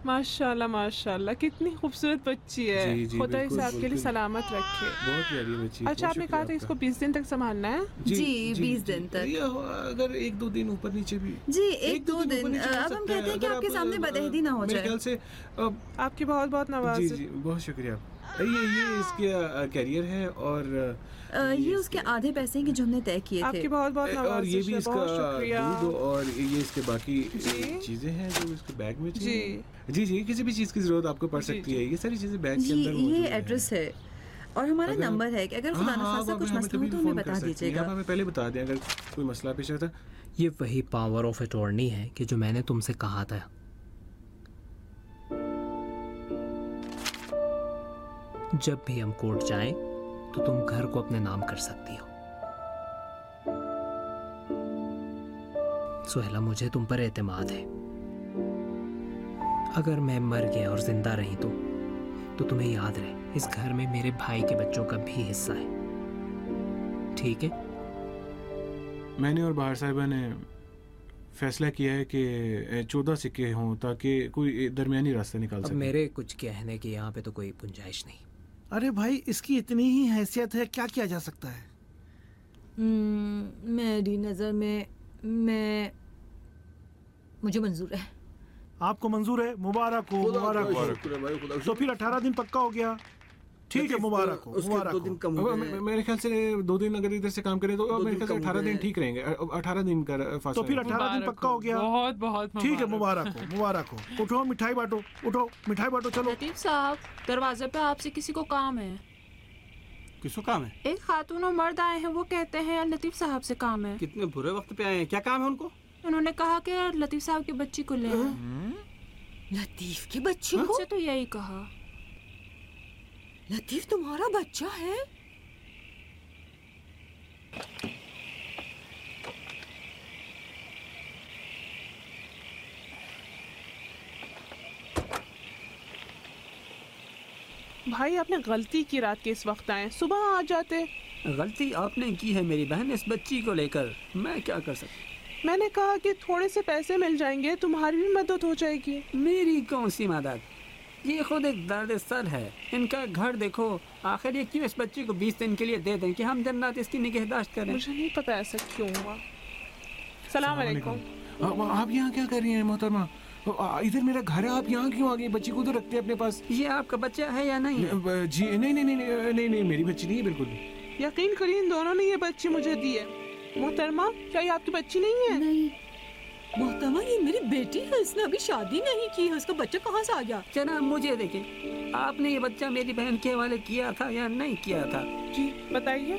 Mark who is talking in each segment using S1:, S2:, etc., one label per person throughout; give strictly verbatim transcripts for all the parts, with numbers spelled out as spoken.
S1: माशाल्लाह माशाल्लाह, कितनी खूबसूरत बच्ची है।
S2: जी, जी,
S1: खुदा इसे
S2: बिल्कुल,
S1: आपके लिए
S2: बिल्कुल।
S1: सलामत रखे।
S2: बहुत प्यारी बच्ची।
S1: अच्छा, आपने कहा था इसको बीस दिन तक संभालना है?
S3: जी, बीस दिन तक।
S2: ये हो- अगर एक दो दिन ऊपर नीचे भी
S3: जी, एक दो
S2: ऊपर
S3: दिन।
S2: नीचे हो
S3: अब हम
S2: सकता
S3: कहते
S2: है।
S3: हैं कि
S2: अगर
S3: आपके
S2: आप,
S3: सामने
S2: अ,
S3: बदअहदी ना हो
S2: मेरे
S3: जाए।
S2: ख्याल से अब
S1: आपकी बहुत बहुत
S2: जी
S1: नवाज़।
S2: जी बहुत शुक्रिया। ये ये इसके कैरियर है और
S3: अ, ये उसके आधे पैसे हैं कि जो हमने तय किए थे।
S1: आपकी बहुत बहुत
S2: और
S1: नवाज़।
S2: ये भी इसका
S1: बहुत शुक्रिया।
S2: दूध और ये इसके बाकी
S1: जी।
S2: चीजें हैं जो इसके बैग में
S1: जी
S2: चाहिए। जी जी किसी भी चीज की जरूरत आपको पड़
S1: जी,
S2: सकती
S1: जी।
S2: है, ये सारी चीजें बैग के
S3: जी,
S2: अंदर मौजूद
S3: ये
S2: हैं।
S3: एड्रेस है और हमारा
S2: अगर-
S3: नंबर है कि अगर खुदा
S2: हाँ,
S3: न
S2: हाँ,
S3: खास्ता
S2: आप
S3: कुछ
S2: हमें
S3: मसला
S2: कभी
S3: हो तो
S2: भी
S3: हमें
S2: फोन कर
S3: बता
S2: सकती हैं।
S3: दीजिएगा।
S2: आप हमें पहले बता दें अगर कोई मसला पेश आता।
S4: ये वही पावर ऑफ अटॉर्नी है कि जो मैंने तुमसे कहा था। जब भी हम कोर्ट जाएं तो तुम घर को अपने नाम कर सकती हो। सुहेला, मुझे तुम पर एतमाद है। अगर मैं मर गया और जिंदा रही तो तो तुम्हें याद रहे इस घर में मेरे भाई के बच्चों का भी हिस्सा है, ठीक है?
S2: मैंने और बाहर साहिबा ने फैसला किया है कि चौदह सिक्के हों ताकि कोई दरमियानी रास्ता निकाल
S4: अब
S2: सके।
S4: मेरे कुछ कहने की यहाँ पे तो कोई गुंजाइश नहीं।
S5: अरे भाई, इसकी इतनी ही हैसियत है, क्या किया जा सकता है?
S6: हम्म, मेरी नज़र में मैं मुझे मंजूर है।
S5: आपको मंजूर है? मुबारक हो, मुबारक हो। तो फिर अठारह दिन पक्का हो गया। ठीक है, मुबारक हो, मुबारक
S7: दो दिन
S5: हो।
S7: कम हो
S2: अब
S7: गए।
S2: मे- मेरे ख्याल से दो दिन अगर इधर से काम करें तो
S7: दो
S2: मेरे
S7: दिन
S2: ख्याल से
S7: कम हो
S2: अठारह दिन
S7: गए।
S2: ठीक रहेंगे। अठारह दिन का फासला
S5: तो फिर
S2: है।
S5: अठारह दिन
S1: मुबारक
S5: पक्का हो गया।
S1: बहुत बहुत
S5: ठीक है, मुबारक हो, मुबारक हो। उठो, मिठाई बांटो, उठो, मिठाई बांटो, चलो।
S8: लतीफ साहब, दरवाजे पे आपसे किसी को काम है।
S7: किसको काम है?
S8: एक खातून और मर्द आए हैं, वो कहते हैं लतीफ साहब से काम है।
S7: कितने बुरे वक्त पे आए हैं, क्या काम है उनको?
S8: उन्होंने कहा कि लतीफ साहब की बच्ची को ले आए।
S6: लतीफ की बच्ची को?
S8: मुझसे तो यही कहा।
S6: लतीफ तुम्हारा बच्चा है?
S1: भाई, आपने गलती की रात के इस वक्त आए, सुबह आ जाते।
S7: गलती आपने की है मेरी बहन इस बच्ची को लेकर, मैं क्या कर सकता?
S1: मैंने कहा कि थोड़े से पैसे मिल जाएंगे, तुम्हारी भी मदद हो जाएगी।
S7: मेरी कौन सी मदद? ये खुद एक दर्द सर है। इनका घर देखो, आखिर ये क्यों इस बच्ची को बीस दिन के लिए दे दें कि हम दिन रात इसकी निगहदाश्त करें?
S1: मुझे नहीं पता ऐसा क्यों हुआ। सलाम अलैकुम।
S2: आप आप यहाँ क्या कर रही हैं मोहतरमा? आ, इधर मेरा घर है, आप यहाँ क्यों आ गई? बच्ची को तो रखते हैं अपने पास।
S7: ये आपका बच्चा है या नहीं है?
S2: न- जी नहीं नहीं नहीं नहीं नहीं, नहीं मेरी बच्ची नहीं है बिल्कुल भी।
S1: यकीन करिए, इन दोनों ने ये बच्ची मुझे दी है। मोहतरमा, क्या ये आपकी बच्ची नहीं है?
S6: नहीं मोहतरमा, ये मेरी बेटी है, इसने अभी शादी नहीं की है, उसका बच्चा कहाँ से आ गया?
S7: जनाब मुझे देखें, आपने ये बच्चा मेरी बहन के हवाले किया था या नहीं किया था?
S1: जी बताइए।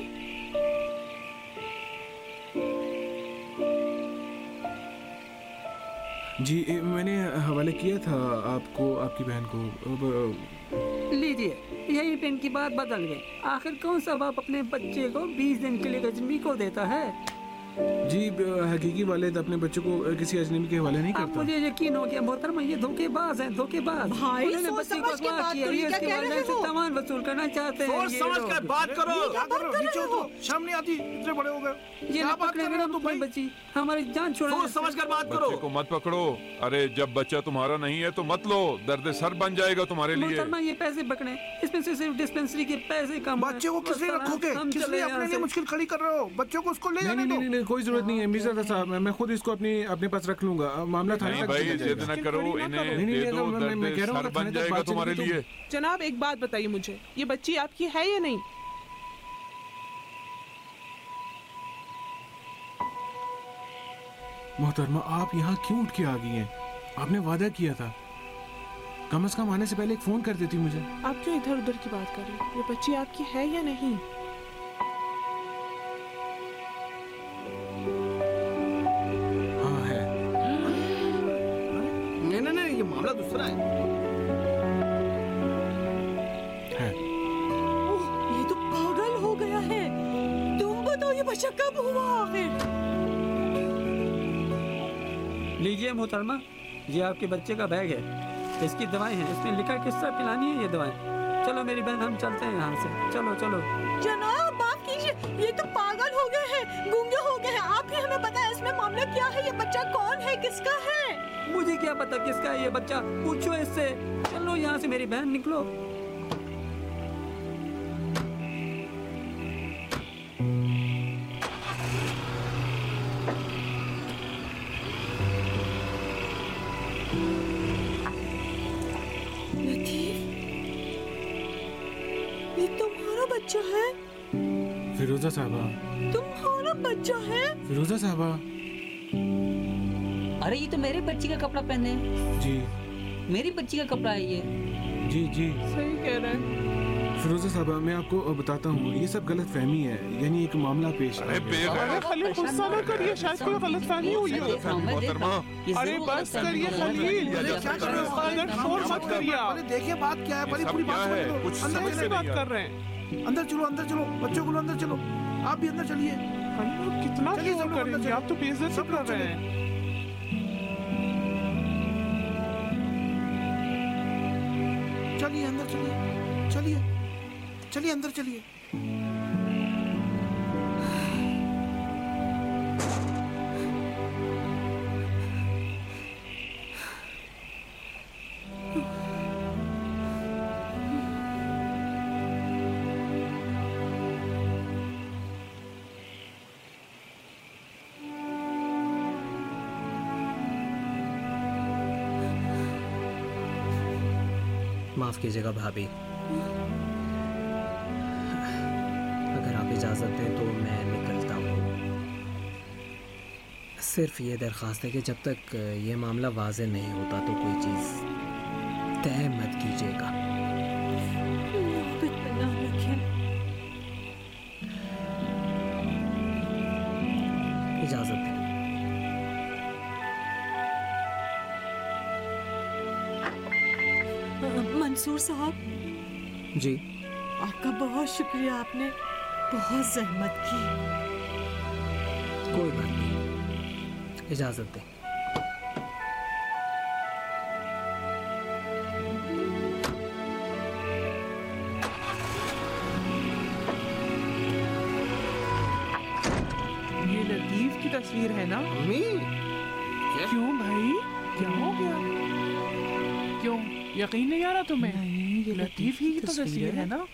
S2: जी ए, मैंने हवाले किया था आपको, आपकी बहन को। अब,
S7: लीजिए, यही पे इनकी बात बदल गई। आखिर कौन सा बाप अपने बच्चे को बीस दिन के लिए गजमी को देता है?
S2: जी हकीकी वालिद अपने बच्चों को किसी अजनबी के हवाले नहीं
S7: अब
S2: करता।
S7: मुझे यकीन हो गया मोहतरमा, ये धोखेबाज हैं, धोखेबाज।
S6: भाई,
S7: उन्होंने
S6: सोच
S7: बच्चे को
S6: समझ के
S7: अगवा
S6: बात
S7: किया,
S6: करो,
S7: ये
S6: क्या
S7: इसके
S6: कह रहे
S7: वालिदैन से
S6: हो?
S7: सामान वसूल करना चाहते हैं।
S5: सोच
S7: ये
S5: समझ
S7: लोग।
S5: कर बात करो। क्या करो? नीचे
S6: हो?
S5: उतरो, शर्म नहीं आती? इतने बड़े हो गए,
S7: ये
S5: क्या
S7: लोग
S5: बात
S7: पकड़े
S5: कर रहे
S7: बिना
S5: हो तुम
S7: अपनी
S5: भाई?
S7: बच्ची, हमारी जान छुड़ा।
S5: सोच समझ कर बात करो।
S9: बच्चे को मत पकड़ो। अरे जब बच्चा तुम्हारा नहीं है तो मत लो, दर्द सर बन जाएगा तुम्हारे लिए।
S7: मोहतरमा, ये पैसे पकड़े, इसमें से सिर्फ डिस्पेंसरी के पैसे कम हैं।
S5: बच्चे को किस लिए
S7: बस
S5: रखोगे?
S7: हम
S5: किस
S7: चले
S5: लिए
S7: यहाँ
S5: अपने लिए
S7: से।
S5: मुश्किल खड़ी कर रहे हो? बच्चों को उसको ले
S2: नहीं
S5: जाने
S2: नहीं
S5: दो।
S2: नहीं नहीं कोई जरूरत नहीं है मिर्जा साहब, मैं मैं खुद इसको अपनी अपने पास रख लूंगा। मामला थाने
S9: नहीं
S2: तक
S9: भाई,
S2: चला
S9: जिद
S2: जाएगा।
S9: न करो,
S1: खड़ी ना
S9: इन्हें
S1: करो।
S2: नहीं, नहीं,
S9: दे दो,
S2: मैं- मैं- मैं कह
S9: दर्द
S2: रहा हूँ
S9: सर
S2: कि थाने
S9: बन
S2: तक
S9: जाएगा
S2: बात
S9: तुम्हारे
S2: चलेगी तो-
S9: लिए।
S1: जनाब, एक बात बताइए मुझे, ये बच्ची आपकी है या नहीं?
S2: मोहतरमा, आप यहाँ क्यों उठ के आ गई हैं? आपने वादा किया था, कम से कम आने से पहले एक फोन कर देती मुझे।
S1: आप क्यों इधर उधर की बात कर रहे हो? ये बच्ची आपकी है या नहीं?
S2: हाँ है।
S7: नहीं नहीं नहीं, ये मामला दूसरा है।
S2: है।
S6: ओह, ये तो पागल हो गया है। तुम बताओ, ये बच्चा कब हुआ आखिर?
S7: लीजिए मोहतरमा, ये आपके बच्चे का बैग है, इसकी दवाएं हैं, इसमें लिखा किस तरह पिलानी है ये दवाएं। चलो मेरी बहन, हम चलते हैं यहाँ से। चलो चलो।
S6: जनाब माफ कीजिए, ये तो पागल हो गए हैं, गूंगे हो गए हैं। आप ही हमें बताएं इसमें मामला क्या है, ये बच्चा कौन है, किसका है?
S7: मुझे मुझे क्या पता किसका है ये बच्चा, पूछो इससे। चलो यहाँ से मेरी बहन, निकलो।
S6: लतीफ, ये तुम्हारा बच्चा है?
S2: फिरोजा साहबा,
S6: तुम्हारा बच्चा है?
S2: फिरोजा साहबा।
S10: अरे ये तो मेरे बच्ची का कपड़ा पहने हैं।
S2: जी
S10: मेरी बच्ची का कपड़ा है ये।
S2: जी जी
S1: सही कह रहे हैं।
S2: फिरोजा साहबा, मैं आपको बताता हूँ, ये सब गलत फहमी है, यानी एक मामला पेश
S9: अरे
S2: आ
S9: बेग
S2: गया।
S9: है।
S1: खलील गुस्सा ना करिए, शायद कोई गलत फहमी हुई हो।
S9: मोहतरमा,
S1: अरे बस करिए खलील, अगर शोर मत करिए आप।
S5: अरे देखिए बात क्या है,
S9: ये
S5: बड़ी
S9: सब
S5: पूरी
S9: क्या
S5: बात
S9: है?
S5: समझ लो।
S9: कुछ
S5: अंदर
S9: समझ
S1: किससे
S9: में
S5: चलिए,
S1: बात
S9: नहीं
S1: कर रहे हैं?
S5: अंदर चलो, अंदर चलो, बच्चों को लो अंदर चलो। आप भी अंदर चलिए।
S1: हम लोग कितना
S5: चलिए,
S1: शोर
S5: सब लोग अंदर
S1: करेंगे,
S5: चलिए।
S1: आप तो बेइज्जती
S5: सब लोग
S1: कर रहे हैं।
S5: चलिए अंदर चलिए, चलिए चलिए अंदर चलिए।
S4: माफ कीजिएगा भाभी, अगर आप इजाज़त दें तो मैं निकलता हूँ। सिर्फ ये दरख्वास्त है कि जब तक ये मामला वाज़ेह नहीं होता तो कोई चीज़ तय मत कीजिएगा। इजाज़त दें।
S6: मंसूर साहब,
S4: जी
S6: आपका बहुत शुक्रिया, आपने बहुत जहमत की।
S4: कोई बात नहीं, इजाज़त दें।
S1: ये लतीफ की तस्वीर है ना? क्यों भाई, क्या हो गया? क्यों यकीन नहीं आ रहा तुम्हें?
S3: नहीं, ये
S1: लतीफ ही की तो तस्वीर है ना?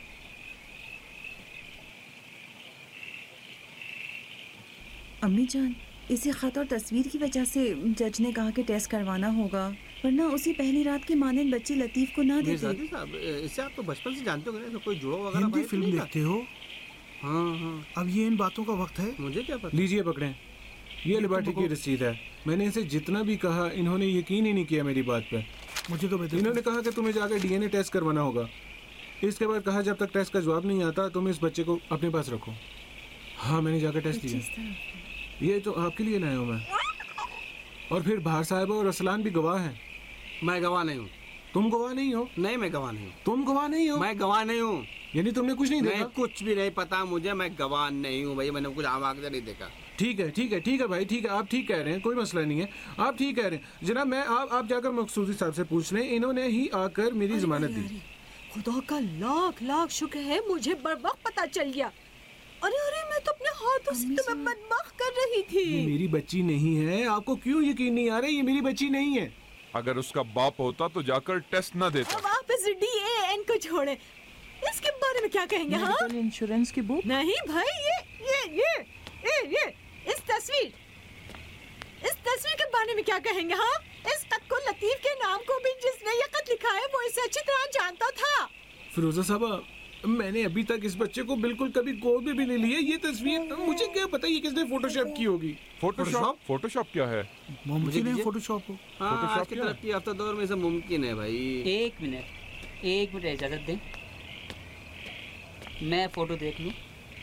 S3: अम्मी जान, इसी खत और तस्वीर की वजह से जज ने कहा कि टेस्ट करवाना होगा, वरना उसी पहली रात की मानंद बच्ची लतीफ को ना देते।
S11: इससे आप तो बचपन से जानते हो ना, कोई जुड़ो वगैरह
S5: हिंदी
S11: भाई
S5: फिल्म
S11: नहीं था?
S5: देखते हो?
S11: हाँ हाँ,
S5: अब ये इन बातों का वक्त है।
S11: मुझे क्या पता।
S2: लीजिए पकड़ें, ये लिबर्टी की रसीद है। मैंने इनसे जितना भी कहा, इन्होंने यकीन ही नहीं किया मेरी बात पे।
S5: मुझे तो बता,
S2: इन्होंने कहा कि तुम्हें जाकर डीएनए टेस्ट करवाना होगा। इसके बाद कहा जब तक टेस्ट का जवाब नहीं आता तुम इस बच्चे को अपने पास रखो। हाँ, मैंने जाकर टेस्ट दिया। ये तो आपके लिए लाया हूँ मैं। और फिर बाहर साहब और असलान भी गवाह हैं।
S11: मैं गवाह नहीं हूँ।
S2: तुम गवाह नहीं हो?
S11: नहीं, मैं गवाह नहीं हूँ।
S2: तुम गवाह नहीं हो?
S11: मैं गवाह नहीं हूँ।
S2: यानी तुमने कुछ नहीं देखा?
S11: मैं कुछ भी नहीं पता मुझे, मैं गवाह नहीं हूँ भाई, मैंने कुछ आम आंख से नहीं देखा।
S2: ठीक है ठीक है ठीक है भाई, ठीक है, आप ठीक कह रहे हैं, कोई मसला नहीं है, आप ठीक कह रहे हैं जनाब। मैं आप आप जाकर मकसूदी साहब से पूछ लें, इन्होंने ही आकर मेरी जमानत दी।
S6: खुदा का लाख लाख शुक्र है, मुझे बर वक्त पता चल गया। अरे अरे, मैं तो अपने हाथों से तुम्हें बदमाश कर रही थी।
S2: ये मेरी बच्ची नहीं है, आपको क्यों यकीन नहीं आ रहा? ये मेरी बच्ची नहीं है।
S9: अगर उसका बाप होता तो जाकर टेस्ट ना देता।
S6: अब आप इस डीएएन को छोड़े, इसके बारे में क्या कहेंगे? हाँ,
S1: मेडिकल इंश्योरेंस की बुक?
S6: नहीं भाई, ये ये ये ये ये इस तस्वीर इस तस्वीर के बारे में क्या कहेंगे? हाँ, इस खत को लतीफ के नाम को भी जिसने ये खत लिखा है वो इसे अच्छी तरह जानता था।
S2: फिरोजा साहब, मैंने अभी तक इस बच्चे को बिल्कुल कभी गोद में भी नहीं लिया। ये तस्वीर मुझे क्या पता ये किसने फोटोशॉप की होगी।
S9: फोटोशॉप? फोटोशॉप क्या है?
S5: मुमकिन है फोटोशॉप हो।
S11: हाँ, आज की तरक्की याफ्ता दौर में सब मुमकिन है भाई।
S10: एक मिनट एक मिनट इजाजत दें, मैं फोटो देख लूं।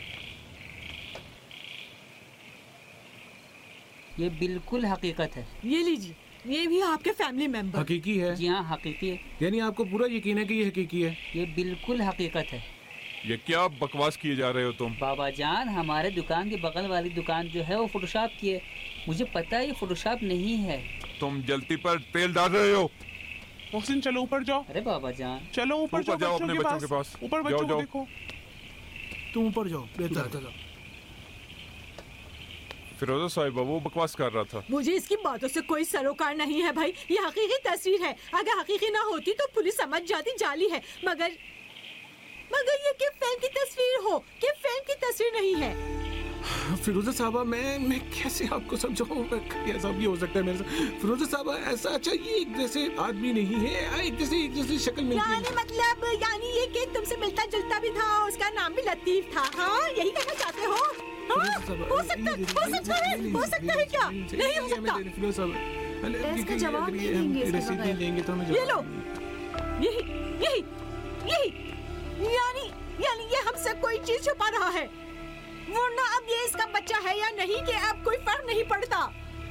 S10: ये बिल्कुल हकीकत है।
S6: ये लीजिए, ये भी आपके फैमिली मेंबर।
S2: हकीकी है?
S10: जी हाँ, हकीकी है।
S2: यानी आपको पूरा यकीन है कि ये हकीकी है?
S10: ये बिल्कुल हकीकत है।
S9: ये क्या बकवास किए जा रहे हो तुम?
S10: बाबा जान, हमारे दुकान के बगल वाली दुकान जो है वो फोटोशॉप की है। मुझे पता है ये फोटोशॉप नहीं है।
S9: तुम जल्दी पर तेल डाल रहे हो।
S1: मोहसिन चलो ऊपर जाओ।
S10: अरे बाबा जान,
S1: चलो ऊपर जाओ,
S9: जाओ अपने बच्चों के पास।
S1: ऊपर बच्चों को देखो।
S5: तुम ऊपर जाओ, बेहतर है।
S9: फिरोजा साहिबा वो बकवास कर रहा था।
S6: मुझे इसकी बातों से कोई सरोकार नहीं है भाई, ये हकीकी तस्वीर है। अगर हकीकी ना होती तो पुलिस समझ जाती जाली है, मगर मगर ये कि फिल्म की तस्वीर हो कि फिल्म की तस्वीर नहीं है।
S2: फिरोजा साहबा मैं मैं कैसे आपको समझाऊं, ऐसा भी हो सकता है मेरे साथ। फिरोजा साहबा ऐसा, अच्छा ये एक जैसे आदमी नहीं है, एक जैसे एक जैसे शक्ल मिलती है।
S6: यानी मतलब यानी ये कि तुमसे मिलता जुलता भी था, उसका नाम भी लतीफ था। हाँ यही कहना चाहते हो? हाँ? हो सकता हो सकता है हो सकता है क्या? नहीं हो सकता।
S2: फिरोजा साहबा
S3: टेस्ट का जवाब नहीं देंगे इसके
S2: रसीद नहीं
S3: बगैर।
S2: देंगे तो हमें
S6: ये लो, यही यही यही यानी यानी ये हमसे कोई चीज छुपा रहा है, वरना अब ये इसका बच्चा है या नहीं कि अब कोई फर्क नहीं पड़ता।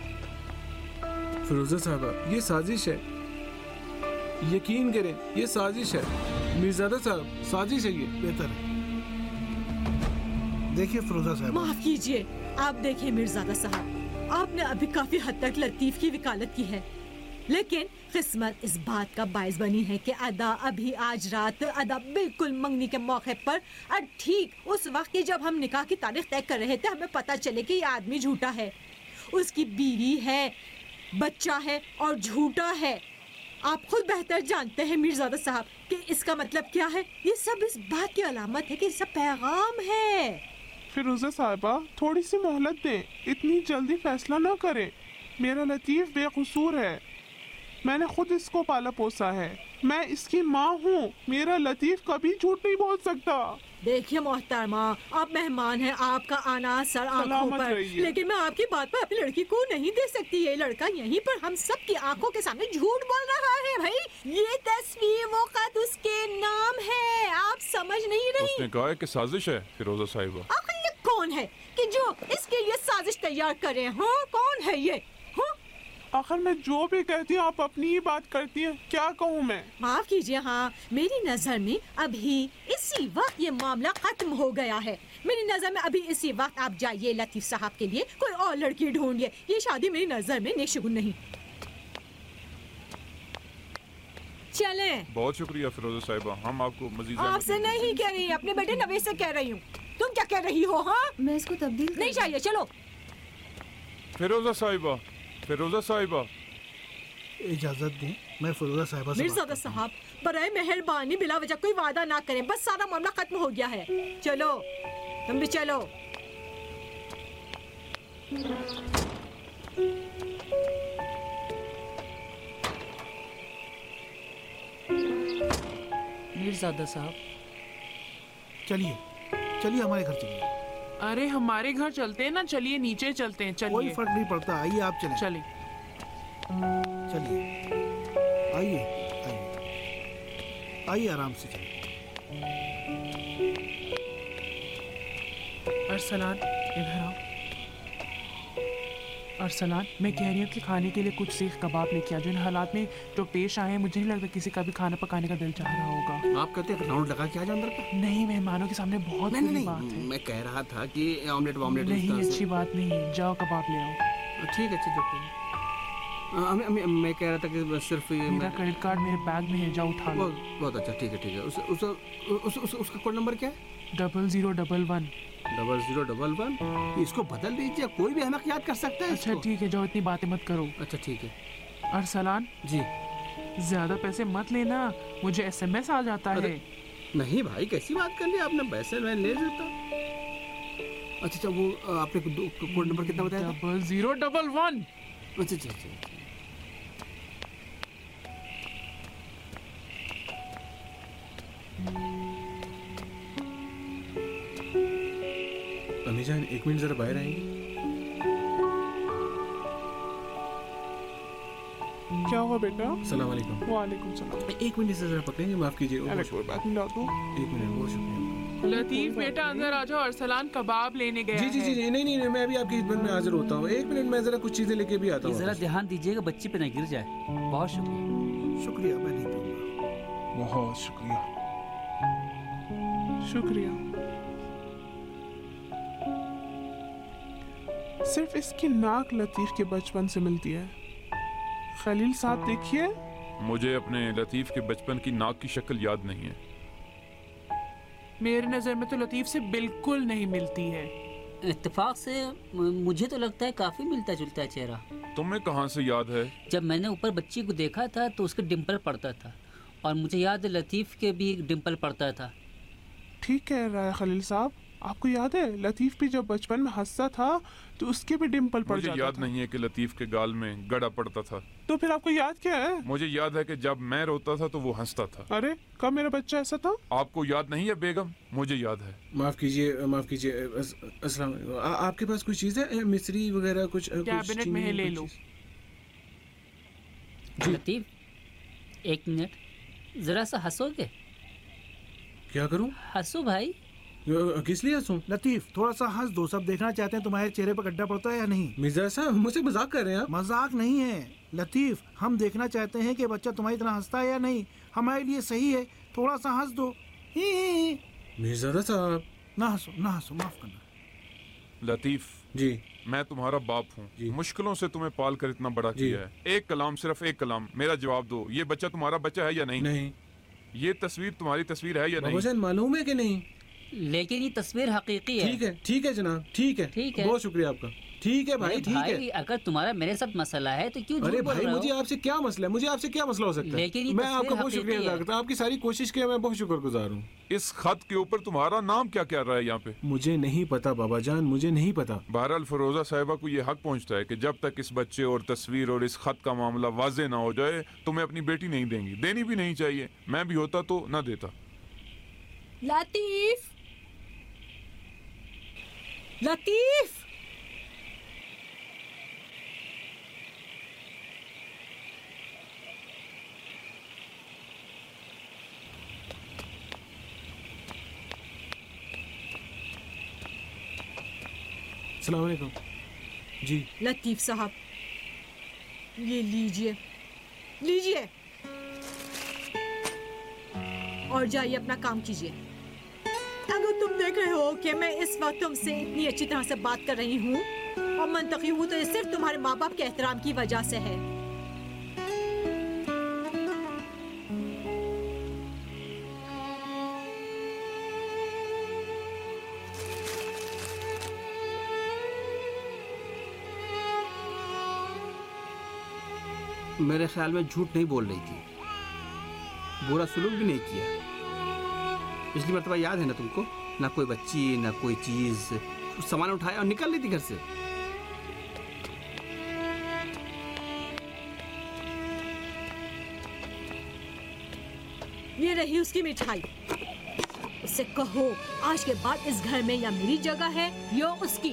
S2: फिरोजा साहबा ये साजिश है, यकीन करें ये साजिश है। मिर्जादा साहब साजिश है ये।
S5: बेहतर है। देखिए फिरोजा साहब,
S6: माफ कीजिए, आप देखिए मिर्जादा साहब, आपने अभी काफी हद तक लतीफ की वकालत की है, लेकिन किस्मत इस बात का बायस बनी है कि अदा अभी आज रात अदा बिल्कुल मंगनी के मौके पर और ठीक उस वक्त की जब हम निकाह की तारीख तय कर रहे थे, हमें पता चले कि ये आदमी झूठा है, उसकी बीवी है, बच्चा है और झूठा है। आप खुद बेहतर जानते हैं मिर्जादा साहब कि इसका मतलब क्या है। ये सब इस बात की अलामत है कि ये सब पैगाम है।
S1: फिरोजा साहिबा थोड़ी सी मोहलत दें, इतनी जल्दी फैसला ना करें। मेरा लतीफ बेकसूर है, मैंने खुद इसको पाला पोसा है, मैं इसकी माँ हूँ। मेरा लतीफ कभी झूठ नहीं बोल सकता।
S6: देखिए मोहतरमा, आप मेहमान हैं, आपका आना सर आंखों
S1: सलामत
S6: पर,
S1: रहिए।
S6: लेकिन मैं आपकी बात पर अपनी लड़की को नहीं दे सकती। ये लड़का यहीं पर हम सब की आंखों के सामने झूठ बोल रहा है। भाई ये तस्वीर वो खत उसके नाम है, आप समझ नहीं रही।
S9: उसने कहा है कि साजिश है। फिरोजा साहिबा
S6: आखिर ये कौन है कि जो इसके लिए साजिश तैयार करे? हाँ कौन है ये? हाँ?
S1: आखिर मैं जो भी कहती हूँ आप अपनी ही बात करती हैं, क्या कहूँ मैं?
S6: माफ कीजिए, हाँ मेरी नजर में अभी इसी वक्त ये मामला खत्म हो गया है। मेरी नजर में अभी इसी वक्त आप जाइए लतीफ साहब के लिए कोई और लड़की ढूंढिए। ये शादी मेरी नजर में नेकशगुन नहीं। चले।
S9: बहुत शुक्रिया फिरोजा साहिबा, हम आपको मजीद
S6: आपसे नहीं कह रही, अपने बेटे नवेश से कह रही हूँ। तुम क्या कह रही हो? हाँ
S3: मैं इसको तब्दील
S6: नहीं चाहिए, चलो।
S9: फिरोजा साहिबा फिरोजा साहिबा
S5: इजाजत दें, मैं फिरोजा साहिबा से
S6: मिर्जादा साहब बराए मेहरबानी बिला वजह कोई वादा ना करें, बस सारा मामला खत्म हो गया है। चलो तुम भी चलो।
S10: मिर्जादा साहब
S5: चलिए चलिए हमारे घर चलिए।
S1: अरे हमारे घर चलते हैं ना, चलिए नीचे चलते हैं। चलिए
S5: कोई फर्क नहीं पड़ता, आइए आप चलें।
S1: चलिए
S5: चलिए आइए आइए आइए आराम से चलिए।
S1: अरसलान इधर आओ। अरसलान मैं कह रही हूँ कि खाने के लिए कुछ सीख कबाब लेके आ। जो इन हालात में जो पेश आए हैं, मुझे नहीं लगता किसी का भी खाना पकाने का दिल चाह रहा होगा।
S11: आप कहते हैं राउंड लगा के आ जाओ अंदर का?
S1: नहीं, मेहमानों के सामने बहुत
S11: नहीं
S1: बुरी
S11: नहीं,
S1: बात है।
S11: मैं कह रहा था कि ऑमलेट वॉमलेट इस
S1: नहीं
S11: तरह से-
S1: अच्छी बात नहीं, जाओ कबाब ले आओ।
S11: ठीक है ठीक है। मैं, मैं, मैं कह रहा था कि बस सिर्फ ये
S1: मेरा
S11: मैं-
S1: क्रेडिट कार्ड मेरे बैग में है, जाओ उठा लो।
S11: बहुत बहुत अच्छा, ठीक है ठीक है। उस, उस, उस, उस, उसका कोड नंबर क्या है?
S1: Double zero double one
S11: double zero double one. इसको बदल दीजिए, कोई भी हमें याद कर सकता है
S1: अच्छा
S11: इसको।
S1: ठीक है, जाओ इतनी बातें मत करो।
S11: अच्छा ठीक है।
S1: अरसलान
S11: जी
S1: ज्यादा पैसे मत लेना, मुझे एसएमएस आ जाता है।
S11: नहीं भाई, कैसी बात कर ली आपने? पैसे मैं ले लेता। अच्छा अच्छा, वो अ, आपने को- कोड नंबर कितना बताया था?
S1: Double zero double one.
S11: अच्छा अच्छा अच्छा।
S2: अम्मी जान एक मिनट जरा बाहर आएंगी?
S1: क्या हुआ बेटा?
S2: सलाम वालेकुम।
S1: वालेकुम सलाम।
S2: एक मिनट से जरा पकड़ेंगे, माफ कीजिएगा।
S1: अरे कोई बात नहीं, ला दो।
S2: एक मिनट, बहुत शुक्रिया।
S1: लतीफ बेटा अंदर आ जाओ, अरसलान कबाब लेने गया
S2: जी जी जी जी, नहीं नहीं नहीं, मैं अभी आपकी खिदमत में हाजिर होता हूँ। एक मिनट, मैं जरा कुछ चीजें लेके भी आता हूँ।
S10: जरा ध्यान दीजिएगा बच्ची पे न गिर जाए। बहुत शुक्रिया।
S5: शुक्रिया, मैं नहीं दूंगा।
S1: बहुत शुक्रिया। शुक्रिया। सिर्फ इसकी नाक लतीफ के बचपन से मिलती है। खलील साहब देखिए,
S9: मुझे अपने लतीफ के बचपन की नाक की शक्ल याद नहीं है।
S1: मेरी नजर में तो लतीफ से बिल्कुल नहीं मिलती है।
S10: इत्तेफाक से म- मुझे तो लगता है काफी मिलता जुलता है चेहरा।
S9: तुम्हें कहाँ से याद है?
S10: जब मैंने ऊपर बच्ची को देखा था तो उसके डिम्पल पड़ता था, और मुझे याद है लतीफ़ के भी डिम्पल पड़ता था।
S1: ठीक कह रहा है खलील साहब। आपको याद है लतीफ़ भी जब बचपन में हंसता था तो उसके भी डिम्पल पड़
S9: मुझे
S1: जाता
S9: याद
S1: था।
S9: नहीं है कि लतीफ़ के गाल में गड़ा पड़ता था।
S1: तो फिर आपको याद क्या है?
S9: मुझे याद है कि जब मैं रोता था तो वो हंसता था।
S1: अरे कब मेरा बच्चा ऐसा था?
S9: आपको याद नहीं है बेगम? मुझे याद है।
S2: माफ कीजिए, माफ कीजिए। अस- अस्सलाम वालेकुम। आ- आपके पास कोई चीज़ है, मिस्री वगैरह कुछ? कुछ
S8: कैबिनेट में है,
S2: चीनी,
S8: ले
S2: कुछ
S8: लो।
S2: चीज़?
S10: लतीफ़ एक मिनट, जरा सा हंसोगे?
S2: क्या करूं?
S10: हंसो भाई।
S2: किस लिए हंसूं?
S5: लतीफ थोड़ा सा हंस दो, सब देखना चाहते हैं तुम्हारे चेहरे पर गड्ढा पड़ता है या नहीं।
S2: मिर्जा साहब मुझसे मजाक कर रहे हैं आप?
S5: मजाक नहीं है लतीफ, हम देखना चाहते हैं कि बच्चा तुम्हारी तरह हंसता है या नहीं। हमारे लिए सही है, थोड़ा सा हंस दो। ही ही ही।
S2: मिर्जा साहब
S5: ना हंसो, ना हंसो, माफ करना।
S9: लतीफ़
S2: जी,
S9: मैं तुम्हारा बाप हूँ। मुश्किलों से तुम्हें पाल कर इतना बड़ा किया है। एक कलाम, सिर्फ एक कलाम, मेरा जवाब दो। ये बच्चा तुम्हारा बच्चा है या नहीं?
S2: नहीं।
S9: ये तस्वीर तुम्हारी तस्वीर है या नहीं?
S2: बाबूजान मालूम है कि नहीं?
S10: लेकिन ये तस्वीर हकीकी है।
S2: ठीक है, ठीक है जनाब, ठीक है,
S10: ठीक है।
S2: बहुत शुक्रिया आपका। ठीक है भाई,
S10: अरे
S2: ठीक
S10: भाई,
S2: है।
S10: अगर तुम्हारा मेरे साथ मसला है तो क्यों झूठ
S2: अरे
S10: बोल
S2: भाई
S10: रहे हो?
S2: मुझे आपसे क्या मसला है? मुझे आपसे क्या मसला हो सकता है?
S10: लेकिन ये
S2: मैं
S10: तस्वीर
S2: आपका बहुत शुक्रिया
S10: हकीकी
S2: अदा
S10: है।
S2: करता हूँ। आपकी सारी कोशिश के मैं बहुत शुक्रगुजार हूँ।
S9: इस खत के ऊपर तुम्हारा नाम क्या क्या रहा है यहाँ पे?
S2: मुझे नहीं पता बाबा जान, मुझे नहीं पता।
S9: बहरहाल फरोजा साहिबा को ये हक पहुँचता है कि जब तक इस बच्चे और तस्वीर और इस खत का मामला वाजे ना हो जाए तो मैं अपनी बेटी नहीं देंगी। देनी भी नहीं चाहिए। मैं भी होता तो ना देता।
S6: लतीफ, लतीफ,
S2: अस्सलाम वालेकुम। जी
S6: लतीफ साहब, ये लीजिए, लीजिए और जाइए अपना काम कीजिए। अगर तुम देख रहे हो कि मैं इस वक्त तुमसे इतनी अच्छी तरह से बात कर रही हूँ और मंतकी हूँ तो ये सिर्फ तुम्हारे माँ बाप के एहतराम की वजह से है।
S11: मेरे ख्याल में झूठ नहीं बोल रही थी, बुरा सुलूक भी नहीं किया। पिछली मरतबा याद है ना तुमको? ना कोई बच्ची, ना कोई चीज, सामान उठाया और निकल ली थी घर से।
S6: ये रही उसकी मिठाई। उससे कहो आज के बाद इस घर में या मेरी जगह है या उसकी।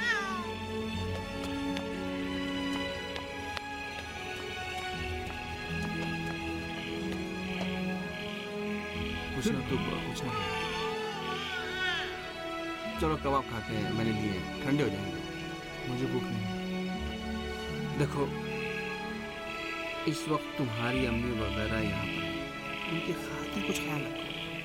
S2: कुछ ना तो कुछ ना।
S11: चलो कबाब खाते हैं, मैंने लिए हैं, ठंडे हो जाएंगे।
S2: मुझे भूख नहीं।
S11: देखो इस वक्त तुम्हारी अम्मी वगैरह यहाँ पर हैं, उनके खातिर कुछ ख्याल रखो।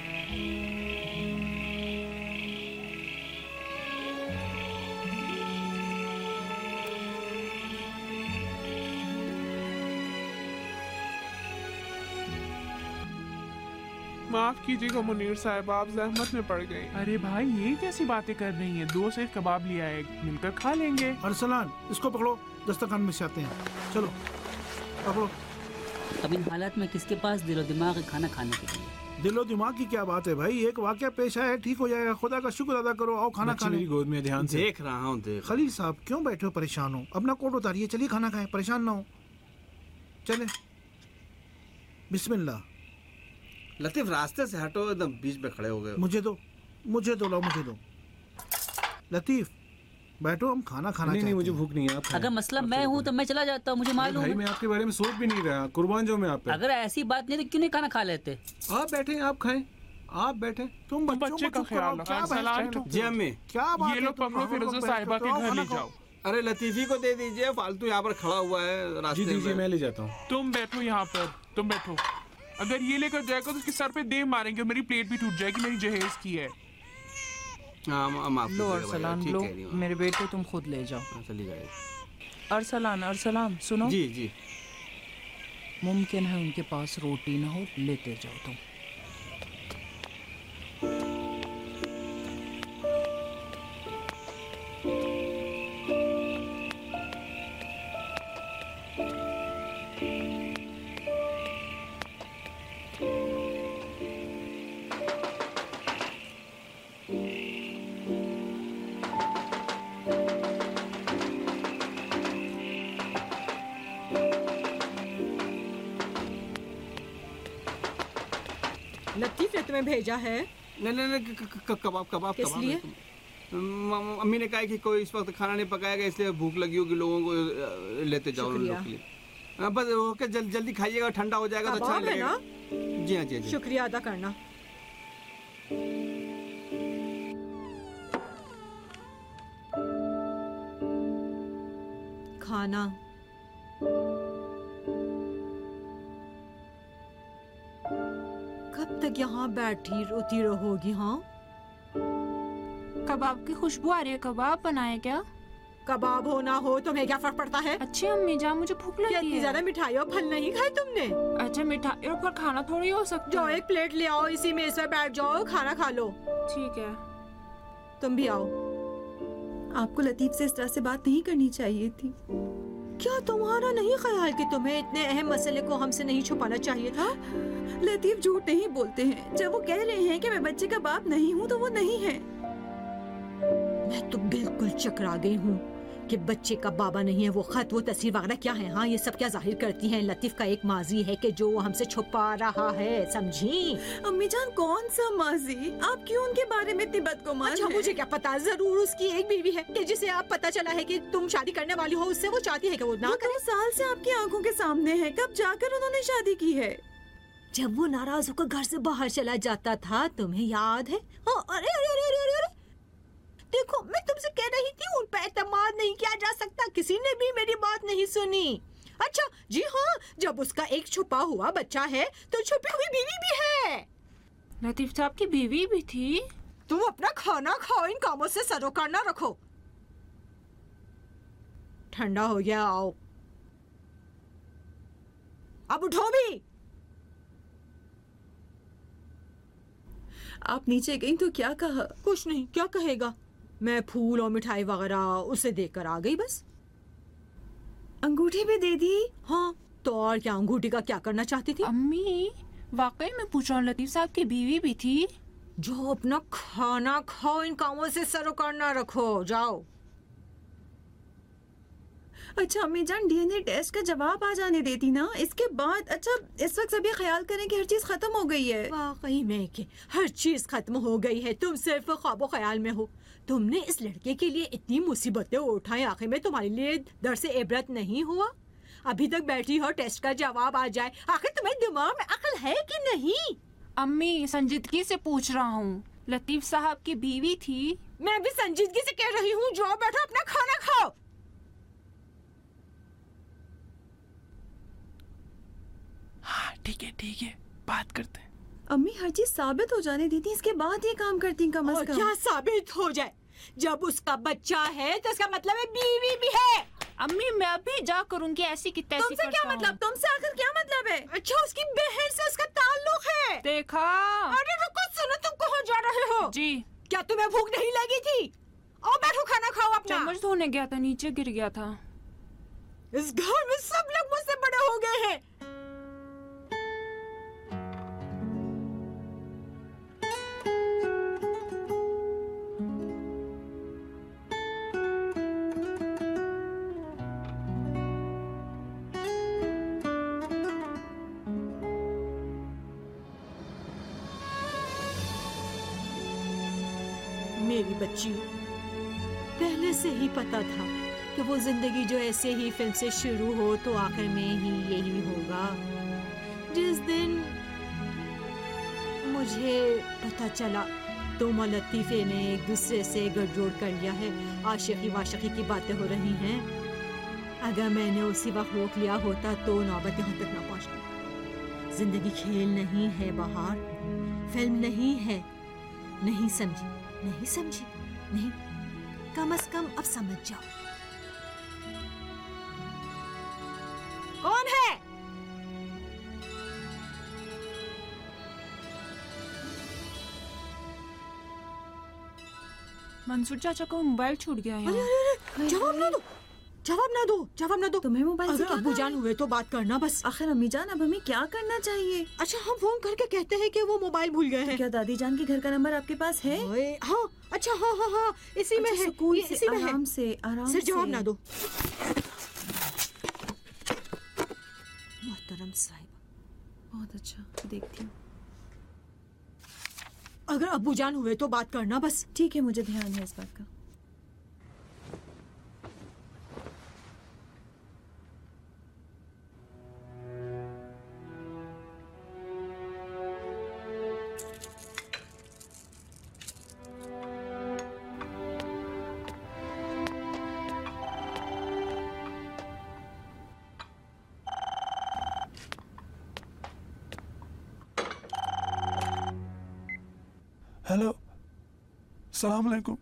S1: माफ कीजिएगा मुनीर साहब, आप जहमत में पड़ गए।
S8: अरे भाई ये कैसी बातें कर रही हैं? दो सिर्फ कबाब लिया है, मिलकर खा लेंगे।
S5: अरसलान इसको पकड़ो, दस्तरखान में से आते हैं। चलो पकड़ो।
S10: अब इन हालात में किसके पास दिलो दिमाग है खाना खाने के लिए?
S5: दिलो दिमाग की क्या बात है भाई, एक वाकया पेश आया है, ठीक हो जाएगा। खुदा का शुक्र अदा करो, आओ खाना
S2: बच्ची
S5: खाने।
S2: मेरी गोद में, ध्यान से
S11: देख रहा हूँ, देख।
S5: खलील साहब क्यों बैठे हो परेशान हो? अपना कोट उतारिए, चलिए खाना खाएं, परेशान ना हो। चले बिस्मिल्लाह।
S11: लतीफ रास्ते से हटो, एकदम बीच में खड़े हो गए।
S5: मुझे दो, मुझे दो, लो मुझे दो। लतीफ बैठो, हम खाना खाना
S2: नहीं नहीं मुझे
S5: चाहते हैं।
S2: भूख नहीं है, आप खाएं।
S10: अगर मसला मैं हूँ तो मैं चला जाता हूँ, मुझे मालूम
S2: भाई
S10: है।
S2: मैं आपके बारे में सोच भी नहीं रहा, कुर्बान जाऊं मैं आप पे।
S10: अगर ऐसी बात नहीं तो क्यों नहीं खाना खा लेते?
S2: आप बैठे, आप खाएं, आप बैठे।
S5: तुम बच्चों
S1: बच्चे
S5: को
S1: का
S5: चुप
S1: ख्याल
S5: कराओ,
S1: रखो।
S5: क्या बहस
S1: सलाम
S5: करते हो?
S11: जी अम्मी।
S5: क्या बात
S1: ये
S5: है,
S1: लोग
S5: तुम
S1: पकड़ो
S5: हम
S1: फिरोजा
S5: लोग
S1: साहिबा
S5: बैठ
S1: के
S5: कर
S1: घर
S5: खाना
S1: ले
S5: खाओ।
S1: जाओ।
S11: अरे लतीफी को दे दीजिए, फालतू यहाँ पर खड़ा हुआ है रास्ते
S2: जी जी जी
S11: में।
S2: मैं ले जाता हूँ।
S1: तुम बैठो यहाँ पर, तुम बैठो। अगर ये लेकर जाएगा तो उसके सर पे दे मारेंगे, मेरी प्लेट भी टूट जाएगी, मेरी जहेज की है।
S11: हाँ माफ
S8: लो अरसलान, लो मेरे बेटे, तुम खुद ले जाओ।
S11: चली जाए।
S8: अरसलान, अरसलान सुनो।
S11: जी जी।
S8: मुमकिन है उनके पास रोटी ना हो, लेते जाओ तुम।
S6: लतीफ ने तुम्हें भेजा है?
S11: नहीं नहीं नहीं क- क- क- कबाब कबाब
S6: किस
S11: कबाब
S6: लिए?
S11: नहीं। म- अम्मी ने कहा है कि कोई इस वक्त खाना नहीं पकाएगा, इसलिए भूख लगी होगी लोगों को, अ, लेते जाओ उन
S6: शुक्रिया।
S11: लोग के लिए। हाँ, बस ओके, जल, जल्दी खाइएगा, ठंडा हो जाएगा तो अच्छा
S6: कबाब है
S11: लगेगा।
S6: ना?
S11: जी हाँ जी हाँ जी।
S6: शुक्रिया अदा करना। खाना कब तक यहाँ बैठी रोती रहोगी? हाँ,
S12: कबाब की खुशबू आ रही है। कबाब बनाए क्या?
S6: कबाब हो ना हो तुम्हें क्या फर्क पड़ता है?
S12: अच्छी अम्मी जान, मुझे भूख लगी है।
S6: इतनी ज्यादा मिठाई और फल नहीं खाए तुमने?
S12: अच्छा, मिठाई और फल खाना थोड़ी हो सकता
S6: जाओ
S12: है।
S6: एक प्लेट ले आओ, इसी मेज पर बैठ जाओ, खाना खा लो।
S12: ठीक है।
S6: तुम भी आओ।
S3: आपको लतीफ से इस तरह से बात नहीं करनी चाहिए थी।
S6: क्या तुम्हारा नहीं ख्याल कि तुम्हें इतने अहम मसले को हमसे नहीं छुपाना चाहिए था?
S3: लतीफ झूठ नहीं बोलते हैं। जब वो कह रहे हैं कि मैं बच्चे का बाप नहीं हूँ तो वो नहीं है।
S6: मैं तो बिल्कुल चकरा गई हूँ कि बच्चे का बाबा नहीं है। वो खत, वो तस्वीर वगैरह क्या है? हाँ, ये सब क्या जाहिर करती हैं? लतीफ का एक माजी है कि जो वो हमसे छुपा रहा है, समझी?
S3: अम्मी जान, कौन सा माजी? आप क्यों उनके बारे में इतनी बदगुमान
S6: अच्छा,
S3: हैं?
S6: मुझे क्या पता, जरूर उसकी एक बीवी है कि जिसे आप पता चला है कि तुम शादी करने वाली हो, उससे वो चाहती है कि वो ना
S3: वो
S6: करे।
S3: दो साल से आपकी आंखों के सामने है। कब जाकर उन्होंने शादी की है?
S6: जब वो नाराज होकर घर से बाहर चला जाता था, तुम्हें याद है? हाँ, अरे अरे अरे अरे अरे देखो, मैं तुमसे कह रही थी उन पर एतमाद नहीं किया जा सकता। किसी ने भी मेरी बात नहीं सुनी। अच्छा जी हाँ, जब उसका एक छुपा हुआ बच्चा है तो छुपी हुई बीवी भी है।
S12: लतीफ साहब की बीवी भी थी?
S6: तुम अपना खाना खाओ, इन कामों से सरोकार ना रखो। ठंडा हो गया, आओ अब उठो भी।
S3: आप नीचे गई तो क्या कहा?
S6: कुछ नहीं, क्या कहेगा? मैं फूल और मिठाई वगैरह उसे देकर आ गई बस।
S3: अंगूठी भी दे दी?
S6: हाँ, तो और क्या? अंगूठी का क्या करना चाहती थी?
S12: अम्मी वाकई में पूछ रहा हूँ, लतीफ साहब की बीवी भी थी?
S6: जो अपना खाना खाओ, इन कामों से सरोकार ना रखो, जाओ।
S3: अच्छा अम्मी जान, डीएनए टेस्ट का जवाब आ जाने देती ना, इसके बाद। अच्छा इस वक्त सब ये ख्याल करें कि हर चीज खत्म हो गई है।
S6: वाकई में कि हर चीज खत्म हो गई है। तुम सिर्फ ख्वाबो ख्याल में हो। तुमने इस लड़के के लिए इतनी मुसीबतें उठाई, आखिर में तुम्हारे लिए दर से इबरत नहीं हुआ? अभी तक बैठी हो, टेस्ट का जवाब आ जाए। आखिर तुम्हें दिमाग में अक्ल है कि नहीं?
S12: अम्मी संजीदगी से पूछ रहा हूँ, लतीफ साहब की बीवी थी?
S6: मैं भी संजीदगी से कह रही हूँ, जाओ बैठो, अपना खाना खाओ।
S2: हाँ ठीक है ठीक है, बात करते हैं।
S3: अम्मी हर चीज साबित हो जाने देती, इसके बाद ये काम करती कम
S6: और
S3: अज कम।
S6: क्या साबित हो जाए? जब उसका बच्चा है तो इसका मतलब है बीवी भी है।
S12: अम्मी मैं अभी जा करूँगी, ऐसी की तैसी
S3: तुमसे क्या मतलब? तुमसे आखिर क्या मतलब है?
S6: अच्छा, उसकी बहन से उसका ताल्लुक है।
S12: देखा?
S6: अरे रुको, सुनो, तुम कहाँ जा रहे हो?
S12: जी।
S6: क्या तुम्हें भूख नहीं लगी थी? आओ बैठो, खाना खाओ अपना।
S12: चम्मच धोने गया था, नीचे गिर गया था।
S6: इस घर में सब लोग मुझसे बड़े हो गए हैं। मेरी बच्ची, पहले से ही पता था कि वो जिंदगी जो ऐसे ही फिल्म से शुरू हो तो आखिर में ही यही होगा। जिस दिन मुझे पता चला तुम और लतीफे ने एक दूसरे से गठजोड़ कर लिया है, आशिकी वाशिकी की बातें हो रही हैं, अगर मैंने उसी वक्त रोक लिया होता तो नौबत यहाँ तक ना पहुँचती। जिंदगी खेल नहीं है बहार, फिल्म नहीं है। नहीं समझी? नहीं समझी? नहीं, कम अज कम अब समझ जाओ। कौन है?
S12: मंसूर चाचा को मोबाइल छूट गया है।
S6: अरे अरे अरे, जवाब ना दो, जवाब ना दो, जवाब ना दो।
S3: तुम्हें मोबाइल से
S6: अगर
S3: क्या
S6: अब्बू
S3: काम
S6: जान हुए तो बात करना बस।
S3: आखिर अम्मी जान, अब हमें क्या करना चाहिए?
S6: अच्छा, हम फोन करके कहते हैं कि वो मोबाइल भूल गए हैं।
S3: क्या दादी जान के घर का नंबर आपके पास है?
S6: ओए, हाँ, अच्छा, हाँ हाँ हाँ, इसी में
S3: अच्छा,
S6: है,
S3: सुकून
S6: ये
S3: से,
S6: इसी में है।
S3: आराम से, आराम
S6: सिर जवाब
S3: से।
S6: ना दो। मोहतरम साहिबा।
S3: बहुत अच्छा, देखती हूँ।
S6: अगर अब्बूजान हुए तो बात करना बस।
S3: ठीक है, मुझे ध्यान है इस बात का।
S1: हेलो, सलाम अलैकुम।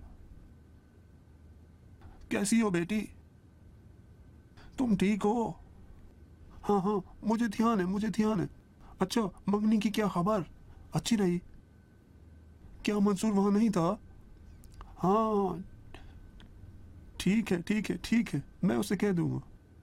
S1: कैसी हो बेटी? तुम ठीक हो? हाँ हाँ, मुझे ध्यान है, मुझे ध्यान है। अच्छा, मंगनी की क्या खबर? अच्छी रही? क्या मंसूर वहाँ नहीं था? हाँ ठीक है, ठीक है, ठीक है, मैं उसे कह दूंगा,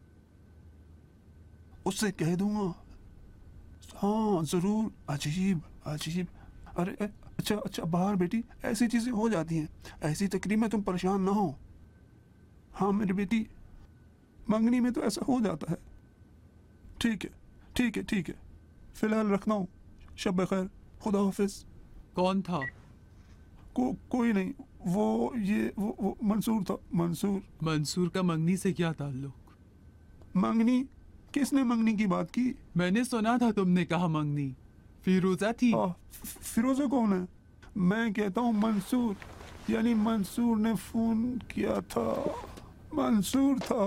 S1: उससे कह दूंगा। हाँ ज़रूर। अजीब अजीब। अरे ए, अच्छा अच्छा बाहर बेटी, ऐसी चीज़ें हो जाती हैं, ऐसी तकरीब में तुम परेशान ना हो। हाँ मेरी बेटी, मंगनी में तो ऐसा हो जाता है। ठीक है ठीक है ठीक है, फिलहाल रखना हूँ। शब खैर, खुदा हाफिज।
S8: कौन था?
S1: को कोई नहीं, वो ये वो, वो मंसूर था। मंसूर।
S8: मंसूर का मंगनी से क्या ताल्लुक?
S1: मंगनी? किसने मंगनी की बात की?
S8: मैंने सुना था तुमने कहा मंगनी। फिरोजा थी।
S1: आ, फिरोजा कौन है? मैं कहता हूँ मंसूर, यानी मंसूर ने फोन किया था। मंसूर था,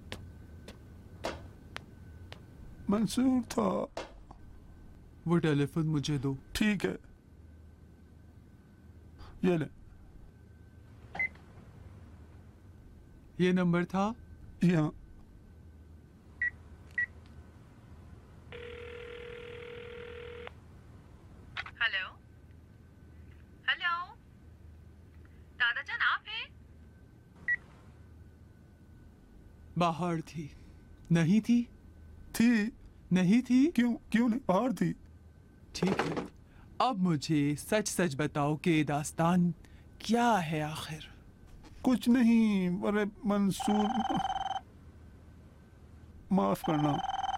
S1: मंसूर था।
S8: वो टेलीफोन मुझे दो।
S1: ठीक है, ये ले।
S8: ये नंबर था?
S1: जी हाँ।
S3: हेलो हेलो, दादाजान आप हैं?
S8: बाहर थी। नहीं थी?
S1: थी।
S8: नहीं थी?
S1: क्यों क्यों नहीं, बाहर थी।
S8: ठीक है, अब मुझे सच सच बताओ कि दास्तान क्या है आखिर?
S1: कुछ नहीं। अरे मंसूर, माफ करना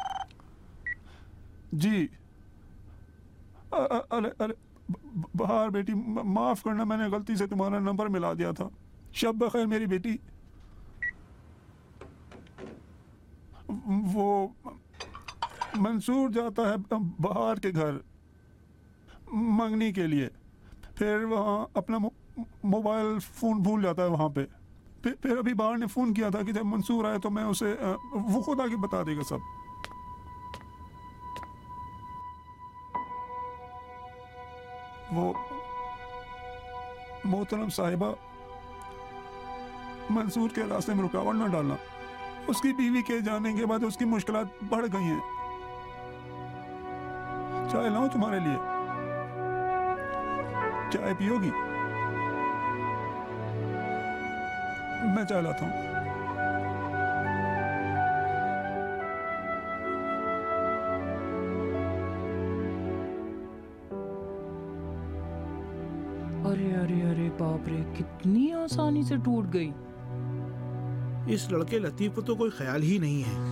S1: जी। अ- अ- अरे अरे बाहर बेटी, माफ करना, मैंने गलती से तुम्हारा नंबर मिला दिया था। शब बखैर मेरी बेटी। वो मंसूर जाता है बाहर के घर मंगनी के लिए, फिर वहाँ अपना मोबाइल फ़ोन भूल जाता है वहाँ पे। फिर फिर अभी बाहर ने फ़ोन किया था कि जब मंसूर आए तो मैं उसे, वो खुद आके बता देगा सब। वो मोहतरम साहिबा, मंसूर के रास्ते में रुकावट न डालना। उसकी बीवी के जाने के बाद उसकी मुश्किलात बढ़ गई हैं। चाय लाऊं तुम्हारे लिए? चाय पियोगी? मैं चाय लाता हूँ।
S8: अरे अरे अरे बाप रे, कितनी आसानी से टूट गई।
S5: इस लड़के लतीफ को तो कोई ख्याल ही नहीं है।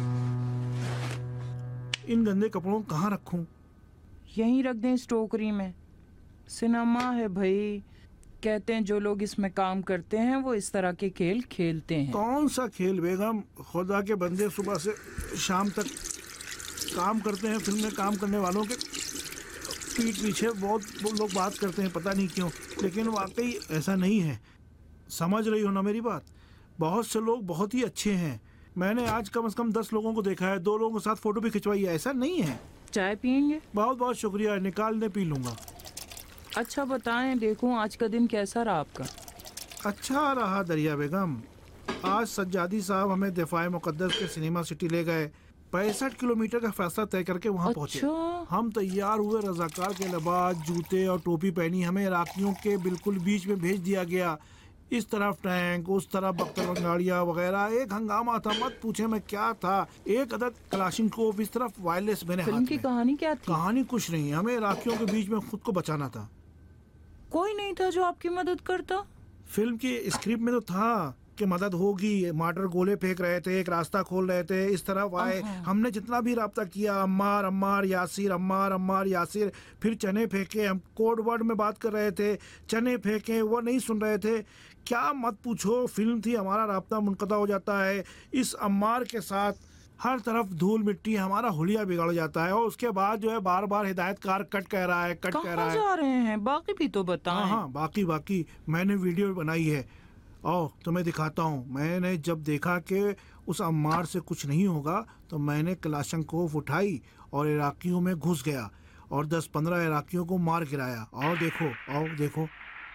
S5: इन गंदे कपड़ों को कहाँ रखूं?
S8: यहीं रख दें इस टोकरी में। सिनेमा है भाई, कहते हैं जो लोग इसमें काम करते हैं वो इस तरह के खेल खेलते हैं।
S5: कौन सा खेल बेगम? खुदा के बंदे सुबह से शाम तक काम करते हैं। फिल्म में काम करने वालों के पीठ पीछे बहुत लोग बात करते हैं, पता नहीं क्यों, लेकिन वाकई ऐसा नहीं है। समझ रही हो ना मेरी बात? बहुत से लोग बहुत ही अच्छे हैं। मैंने आज कम से कम दस लोगों को देखा है, दो लोगों के साथ फोटो भी खिंचवाई है। ऐसा नहीं है।
S8: चाय पियेंगे?
S5: बहुत बहुत शुक्रिया, निकाल दे, पी लूंगा।
S8: अच्छा बताएं, देखूं आज का दिन कैसा रहा आपका?
S5: अच्छा रहा दरिया बेगम। आज सज्जादी साहब हमें दिफाए मुकद्दस के सिनेमा सिटी ले गए। पैंसठ किलोमीटर का फैसला तय करके वहाँ
S8: अच्छा?
S5: पहुँचे। हम तैयार हुए, रजाकार के लिबास, जूते और टोपी पहनी। हमें इराकियों के बिल्कुल बीच में भेज दिया गया। इस तरफ टैंक, उस तरफ बख्तर गाड़ियाँ वगैरह, एक हंगामा था, मत पूछे मैं क्या था। एक अदद कलाशिनकोव, इस तरफ वायरलेस मेरे हाथ
S8: फिल्म की
S5: में।
S8: कहानी क्या थी?
S5: कहानी कुछ नहीं, हमें इराकियों के बीच में खुद को बचाना था।
S8: कोई नहीं था जो आपकी मदद करता?
S5: फिल्म की स्क्रिप्ट में तो था कि मदद होगी। मार्टर गोले फेंक रहे थे, एक रास्ता खोल रहे थे, इस तरफ आए। हमने जितना भी राब्ता किया, अम्मार अम्मार यासिर, अम्मार अम्मार यासिर, फिर चने फेंके, हम कोड वर्ड में बात कर रहे थे, चने फेंके, वो नहीं सुन रहे थे। क्या मत पूछो, फिल्म थी, हमारा राब्ता मुनक़ता हो जाता है। इस अम्मार के साथ हर तरफ धूल मिट्टी, हमारा हुलिया बिगड़ जाता है। और उसके बाद जो है बार बार हिदायतकार कट कह रहा है, कट कह रहा है।
S8: जा रहे हैं बाकी भी तो बताएं।
S5: हाँ हाँ बाकी बाकी मैंने वीडियो बनाई है, आओ तुम्हें दिखाता हूँ। मैंने जब देखा कि उस अम्मार से कुछ नहीं होगा तो मैंने कलाशंकोव उठाई और इराकियों में घुस गया और दस पंद्रह इराकियों को मार गिराया। और देखो, आओ देखो,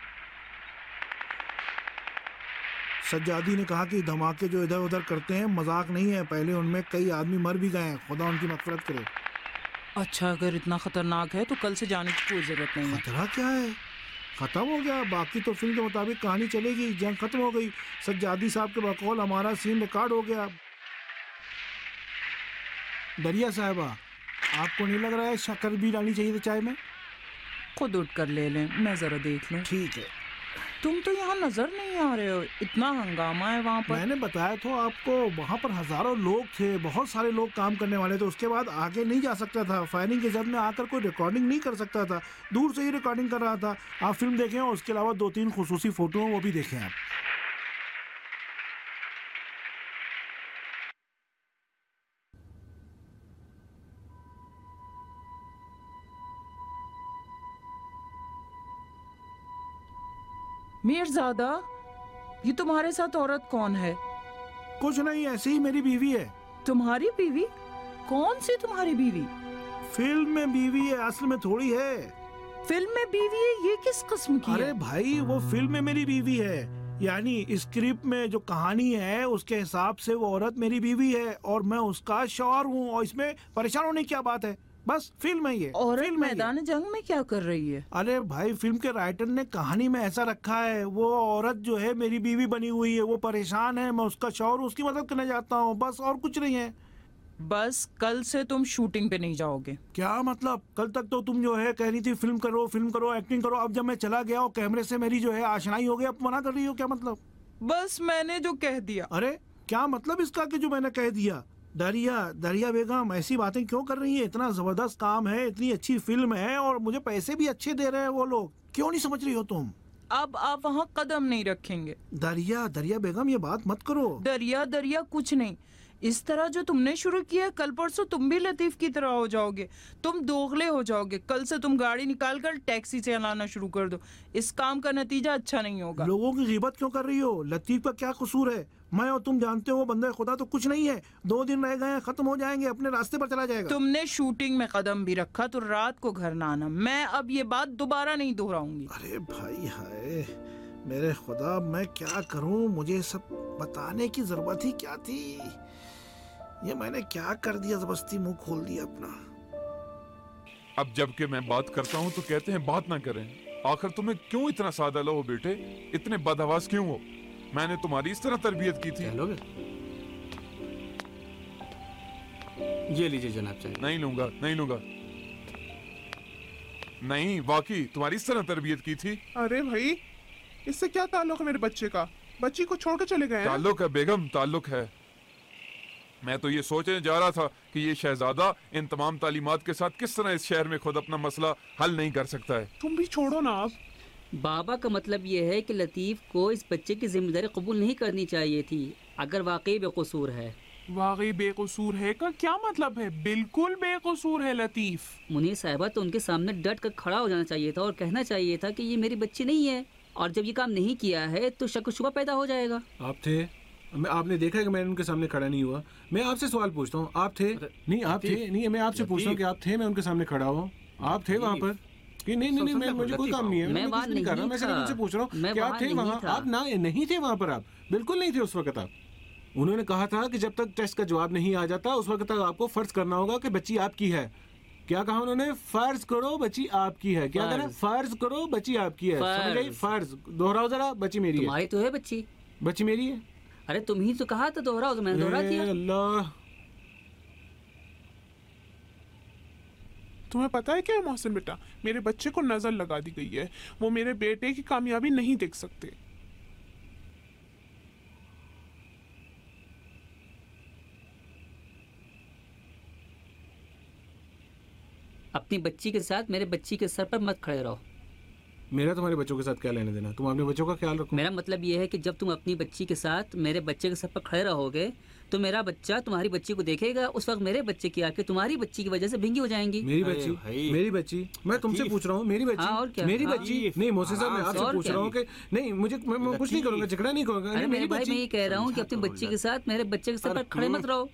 S5: सज्जादी ने कहा कि धमाके जो इधर उधर करते हैं मजाक नहीं है, पहले उनमें कई आदमी मर भी गए हैं, खुदा उनकी मग़फ़िरत करे।
S8: अच्छा, अगर इतना खतरनाक है तो कल से जाने की कोई जरूरत नहीं है।
S5: खतरा क्या है, खत्म हो गया। बाकी तो फिल्म के मुताबिक कहानी चलेगी, जंग खत्म हो गई, सज्जादी साहब के बकौल हमारा सीन रिकॉर्ड हो गया। दरिया साहिबा, आपको नहीं लग रहा है शक्कर भी डालनी चाहिए थी चाय में?
S8: खुद उठ कर ले लें, मैं जरा देख लूं।
S5: ठीक है।
S8: तुम तो यहाँ नजर नहीं आ रहे हो, इतना हंगामा है वहाँ पर।
S5: मैंने बताया तो आपको, वहाँ पर हजारों लोग थे, बहुत सारे लोग काम करने वाले थे। उसके बाद आगे नहीं जा सकता था, फायरिंग के जद में आकर कोई रिकॉर्डिंग नहीं कर सकता था, दूर से ही रिकॉर्डिंग कर रहा था। आप फिल्म देखें और उसके अलावा दो तीन खुसूसी फोटो वो भी देखें आप।
S8: मीरजादा, ये तुम्हारे साथ औरत कौन है?
S5: कुछ नहीं, ऐसी ही मेरी बीवी है।
S8: तुम्हारी बीवी? कौन सी तुम्हारी बीवी?
S5: फिल्म में बीवी है, असल में थोड़ी है।
S8: फिल्म में बीवी है, ये किस किस्म की
S5: अरे
S8: है?
S5: भाई, वो फिल्म में मेरी बीवी है, यानी स्क्रिप्ट में जो कहानी है उसके हिसाब से वो औरत मेरी बीवी है और मैं उसका शौहर हूँ। और इसमें परेशान होने की क्या बात है, बस फिल्म है ये।
S8: औरत मैदान जंग में क्या कर रही है?
S5: अरे भाई, फिल्म के राइटर ने कहानी में ऐसा रखा है, वो औरत जो है मेरी बीवी बनी हुई है, वो परेशान है, मैं उसका शौहर हूँ, उसकी मदद करने जाता हूँ, बस और कुछ नहीं है।
S8: बस कल से तुम शूटिंग पे नहीं जाओगे?
S5: क्या मतलब? कल तक तो तुम जो है कह रही थी फिल्म करो, फिल्म करो, एक्टिंग करो। अब जब मैं चला गया और कैमरे से मेरी जो है आशनाई हो गई, अब मना कर रही हो, क्या मतलब?
S8: बस मैंने जो कह दिया।
S5: अरे क्या मतलब इसका कि जो मैंने कह दिया? दरिया दरिया बेगम, ऐसी बातें क्यों कर रही है? इतना जबरदस्त काम है, इतनी अच्छी फिल्म है और मुझे पैसे भी अच्छे दे रहे हैं वो लोग, क्यों नहीं समझ रही हो तुम?
S8: अब आप वहाँ कदम नहीं रखेंगे।
S5: दरिया दरिया बेगम, ये बात मत करो।
S8: दरिया दरिया कुछ नहीं, इस तरह जो तुमने शुरू किया, कल परसों तुम भी लतीफ की तरह हो जाओगे, तुम दोगले हो जाओगे। कल से तुम गाड़ी निकाल कर टैक्सी से लाना शुरू कर दो, इस काम का नतीजा अच्छा नहीं होगा।
S5: लोगों की गिबत क्यों कर रही हो? लतीफ का क्या कसूर है? मैं और तुम जानते हो बंदे खुदा तो कुछ नहीं है, दो दिन रह गए हैं, खत्म हो जाएंगे, अपने रास्ते पर चला जाएगा।
S8: तुमने शूटिंग में कदम भी रखा तो रात को घर ना आना, मैं अब ये बात दोबारा नहीं दोहराऊंगी।
S5: अरे भाई हाय मेरे खुदा, मैं क्या करूं? मुझे सब बताने की जरूरत ही क्या थी? ये मैंने क्या कर दिया, जबरदस्ती मुंह खोल दिया अपना।
S9: अब जबकि मैं बात करता हूँ तो कहते हैं बात ना करें। आखिर तुम्हें क्यों इतना सादा लो हो बेटे, इतने बदहवास क्यों हो? मैंने तुम्हारी इस तरह तरबियत की थी।
S11: लोगे? ये लीजिए जनाब चाहिए।
S9: नहीं लूंगा, नहीं लूंगा, नहीं, वाकई तुम्हारी इस तरह तरबियत की थी।
S1: अरे भाई, इससे क्या ताल्लुक है मेरे बच्चे का? बच्ची को छोड़ के चले गए हैं।
S9: ताल्लुक है बेगम, ताल्लुक है। मैं तो ये सोचने जा रहा था कि ये शहजादा इन तमाम तालीमात के साथ किस तरह इस शहर में खुद अपना मसला हल नहीं कर सकता है।
S1: तुम भी छोड़ो ना अब।
S10: बाबा का मतलब ये है कि लतीफ़ को इस बच्चे की जिम्मेदारी कबूल नहीं करनी चाहिए थी, अगर वाकई बेकसूर है।
S1: वाकई बेकसूर है का क्या मतलब है? बिल्कुल बेकसूर है लतीफ़।
S10: मुनीर साहिबा, तो उनके सामने डट कर खड़ा हो जाना चाहिए था और कहना चाहिए था कि ये मेरी बच्ची नहीं है, और जब ये काम नहीं किया है तो शक शुबा पैदा हो जाएगा।
S2: आप थे? मैं आपने देखा है कि मैं उनके सामने खड़ा नहीं हुआ। मैं आपसे सवाल पूछता हूँ, आप थे? नहीं आप थे नहीं, मैं आपसे पूछता हूँ कि आप थे? मैं उनके सामने खड़ा हुआ, आप थे वहाँ पर? कि नहीं नहीं, नहीं मुझे कोई काम नहीं है, मैं कुछ नहीं कर रहा, मैं सिर्फ उनसे पूछ रहा हूँ कि आप थे वहाँ? आप ना नहीं थे वहाँ पर, आप बिल्कुल नहीं थे उस वक्त। आप उन्होंने कहा था कि जब तक टेस्ट का जवाब नहीं आ जाता उस वक्त तक आपको फर्ज करना होगा कि बच्ची आपकी है। क्या कहा उन्होंने? फर्ज करो बच्ची आपकी है। क्या कहा? फर्ज करो बच्ची आपकी है। समझ गई? फर्ज दोहराओ जरा। बच्ची मेरी है।
S10: तुम्हारी तो है बच्ची।
S2: बच्ची मेरी है।
S10: अरे तुम ही तो कहा था दोहराओ, तो मैंने दोहरा दिया।
S2: अल्लाह,
S1: तुम्हें पता है क्या मोहसिन बेटा, मेरे बच्चे को नजर लगा दी गई है, वो मेरे बेटे की कामयाबी नहीं देख सकते।
S10: अपनी बच्ची के साथ मेरे बच्ची के सर पर मत खड़े रहो।
S2: मेरा तुम्हारे बच्चों के साथ क्या लेने देना? तुम अपने बच्चों का ख्याल रखो।
S10: मेरा मतलब ये है कि जब तुम अपनी बच्ची के साथ मेरे बच्चे के सर पर खड़े रहोगे तो मेरा बच्चा तुम्हारी बच्ची को देखेगा, उस वक्त मेरे बच्चे की आंखें तुम्हारी बच्ची की वजह से भींगी हो जाएंगी।
S2: मेरी बच्ची मेरी बच्ची मैं तुमसे पूछ रहा हूँ, मेरी बच्ची
S10: हाँ, और क्या?
S2: मेरी
S10: हाँ,
S2: बच्ची नहीं मोहसिन साहब, मैं आपसे पूछ रहा हूँ कि नहीं मुझे मैं, मैं कुछ नहीं करूँगा, झगड़ा नहीं करूँगा।
S10: अरे मेरे भाई, मैं ये कह रहा हूँ कि अपनी बच्ची के साथ मेरे बच्चे के सर पर खड़े मत रहो।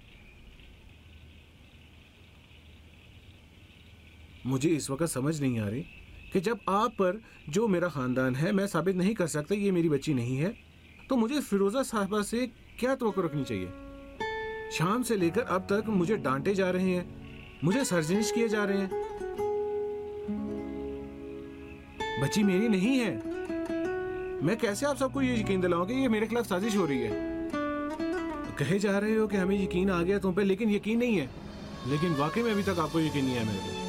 S2: मुझे इस वक्त समझ नहीं आ रही कि जब आप पर जो मेरा खानदान है मैं साबित नहीं कर सकता ये मेरी बच्ची नहीं है, तो मुझे फिरोजा साहबा से क्या तवक्को रखनी चाहिए? शाम से लेकर अब तक मुझे डांटे जा रहे हैं, मुझे सरजनिश किए जा रहे हैं। बच्ची मेरी नहीं है। मैं कैसे आप सबको ये यकीन दिलाऊं कि ये मेरे खिलाफ साजिश हो रही है? कहे जा रहे हो कि हमें यकीन आ गया तुम पे, लेकिन यकीन नहीं है। लेकिन वाकई में अभी तक आपको यकीन नहीं है मेरे को।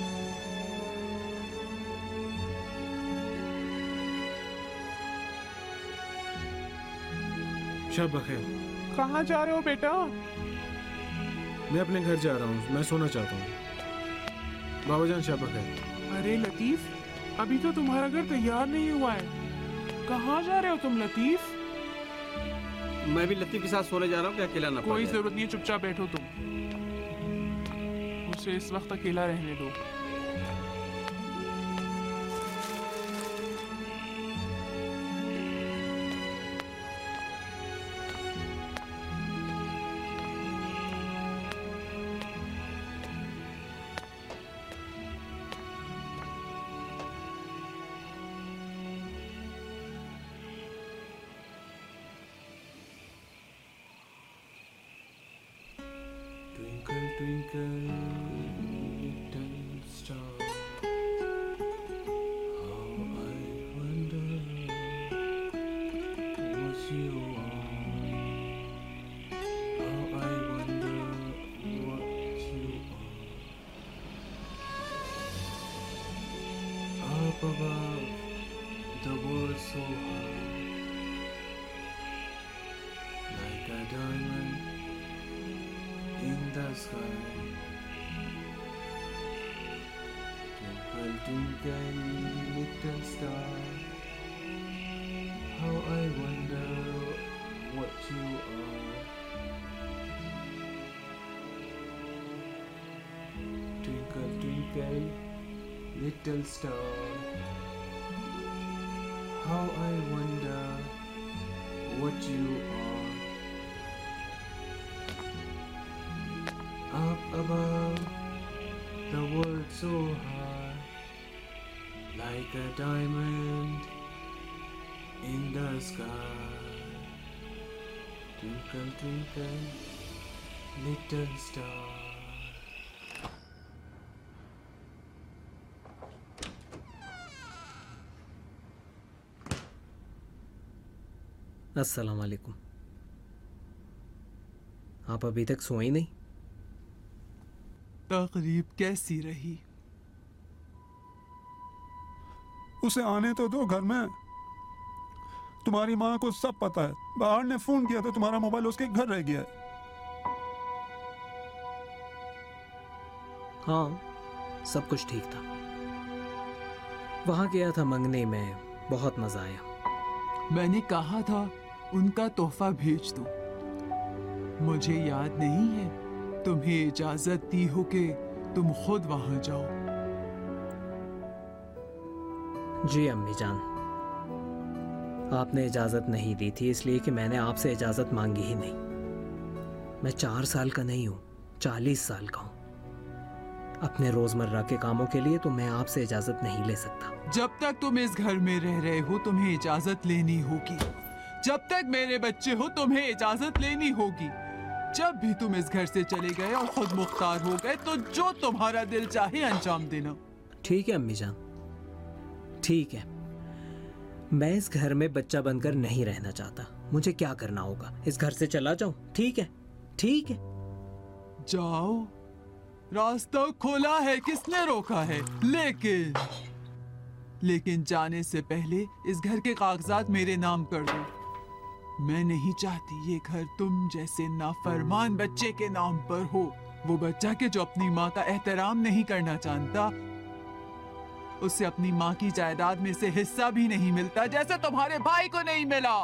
S2: शब बखैर।
S1: कहाँ जा रहे हो बेटा?
S2: मैं अपने घर जा रहा हूँ, मैं सोना चाहता हूँ। बाबाजान शब बखैर।
S1: अरे लतीफ, अभी तो तुम्हारा घर तैयार नहीं हुआ है। कहाँ जा रहे हो तुम लतीफ?
S11: मैं भी लतीफ के साथ सोने जा रहा हूँ, क्या अकेला ना
S1: कोई जरूरत नहीं है, चुपचाप बैठो तुम। उसे इस वक्त अकेला रहने दो।
S2: Twinkle, twinkle, little star, how I wonder what you are. How I wonder what you are. Up above, the world so high, like a diamond in the sky. Twinkle, twinkle, little star, how I wonder what you are. Twinkle, twinkle, little star, how I wonder what you are. Up above, the world so high, like a diamond in the sky. Twinkle, twinkle, little star.
S4: अस्सलाम वालेकुम। आप अभी तक सोए नहीं?
S13: तकरीब कैसी रही? उसे आने तो दो घर में। तुम्हारी माँ को सब पता है। बाहर ने फोन किया तो तुम्हारा मोबाइल उसके घर रह गया है।
S4: हाँ, सब कुछ ठीक था। वहाँ गया था मंगने में, बहुत मजा आया।
S13: मैंने कहा था उनका तोहफा भेज दो। मुझे याद नहीं है तुम्हें इजाजत दी हो कि तुम खुद वहां जाओ।
S4: जी अम्मी जान, आपने इजाजत नहीं दी थी इसलिए कि मैंने आपसे इजाजत मांगी ही नहीं। मैं चार साल का नहीं हूँ, चालीस साल का हूँ। अपने रोजमर्रा के कामों के लिए तो मैं आपसे इजाजत नहीं ले सकता।
S13: जब तक तुम इस घर में रह रहे हो तुम्हें इजाजत लेनी होगी। जब तक मेरे बच्चे हो तुम्हें इजाजत लेनी होगी। जब भी तुम इस घर से चले गए और खुद मुख्तार हो गए तो जो तुम्हारा दिल चाहे अंजाम देना।
S4: ठीक है अम्मी जान, ठीक है। मैं इस घर में बच्चा बनकर नहीं रहना चाहता। मुझे क्या करना होगा? इस घर से चला जाऊं? ठीक है, ठीक है।
S13: जाओ, रास्ता खुला है, किसने रोका है? लेकिन लेकिन जाने से पहले इस घर के कागजात मेरे नाम कर दो। मैं नहीं चाहती ये घर तुम जैसे नाफरमान बच्चे के नाम पर हो। वो बच्चा कि जो अपनी माँ का एहतराम नहीं करना जानता, उसे अपनी माँ की जायदाद में से हिस्सा भी नहीं मिलता, जैसे तुम्हारे भाई को नहीं मिला।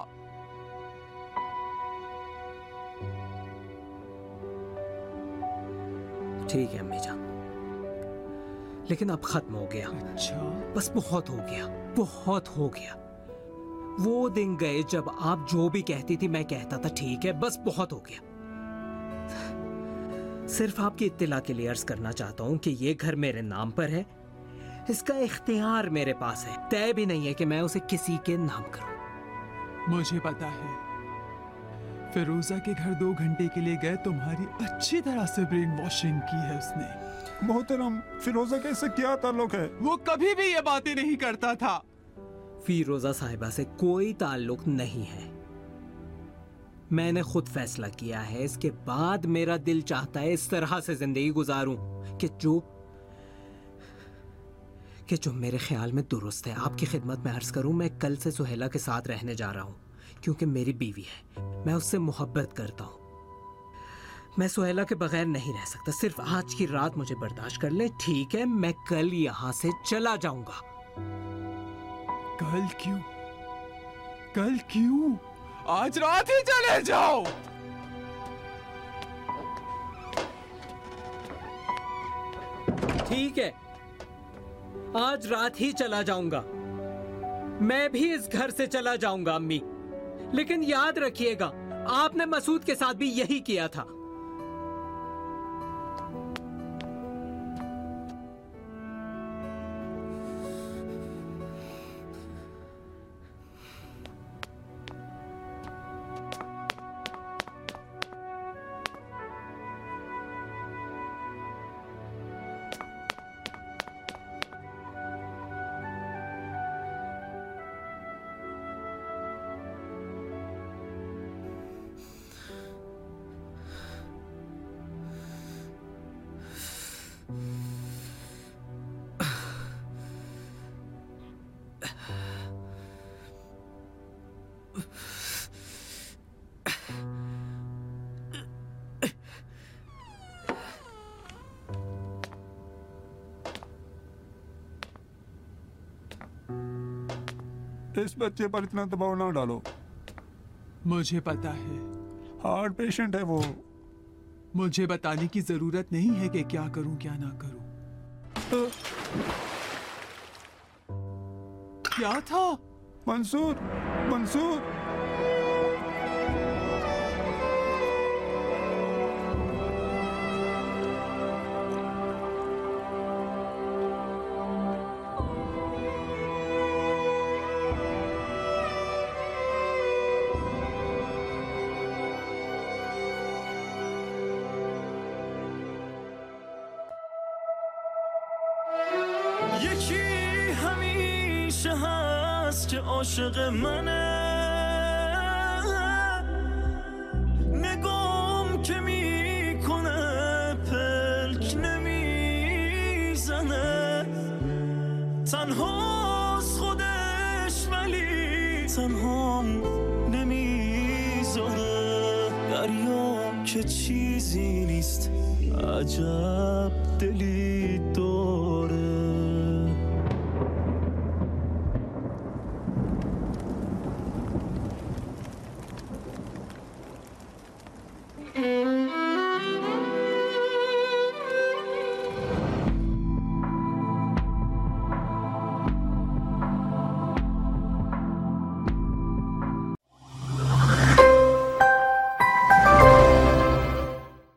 S4: ठीक है अम्मी जान, लेकिन अब खत्म हो गया।
S13: अच्छा,
S4: बस बहुत हो गया, बहुत हो गया। वो दिन गए जब आप जो भी कहती थी मैं कहता था ठीक है, बस बहुत हो गया। सिर्फ आपकी इत्तिला के लिए अर्ज करना चाहता हूं कि ये घर मेरे नाम पर है, इसका इख्तियार मेरे पास है, तय भी नहीं है कि मैं उसे किसी के नाम करूं।
S13: मुझे पता है, फिरोजा के घर दो घंटे के लिए गए, तुम्हारी अच्छी तरह से ब्रेन वॉशिंग की है उसने।
S14: मोहतरम, फिरोजा का इससे क्या ताल्लुक है?
S13: वो कभी भी ये बातें नहीं करता था।
S4: फिरोजा साहिबा से कोई ताल्लुक नहीं है। मैंने खुद फैसला किया है, इसके बाद मेरा दिल चाहता है इस तरह से जिंदगी गुजारूं कि जो कि जो मेरे ख्याल में दुरुस्त है। आपकी खिदमत में अर्ज करूं, मैं कल से सुहेला के साथ रहने जा रहा हूं, क्योंकि मेरी बीवी है, मैं उससे मोहब्बत करता हूं। मैं सुहेला के बगैर नहीं रह सकता। सिर्फ आज की रात मुझे बर्दाश्त कर ले, ठीक है? मैं कल यहां से चला जाऊंगा।
S13: कल क्यों? कल क्यों? आज रात ही चले जाओ।
S4: ठीक है, आज रात ही चला जाऊंगा। मैं भी इस घर से चला जाऊंगा अम्मी, लेकिन याद रखिएगा आपने मसूद के साथ भी यही किया था।
S14: इस बच्चे पर इतना दबाव ना डालो।
S13: मुझे पता है,
S14: हार्ट पेशेंट है वो।
S13: मुझे बताने की जरूरत नहीं है कि क्या करूं क्या ना करूं। क्या था?
S14: मंसूर, मंसूर।
S15: عاشق منه نگام که میکنه پلک نمیزنه تنهاست خودش ولی تنهام نمیذاره دریام که چیزی نیست عجب دلی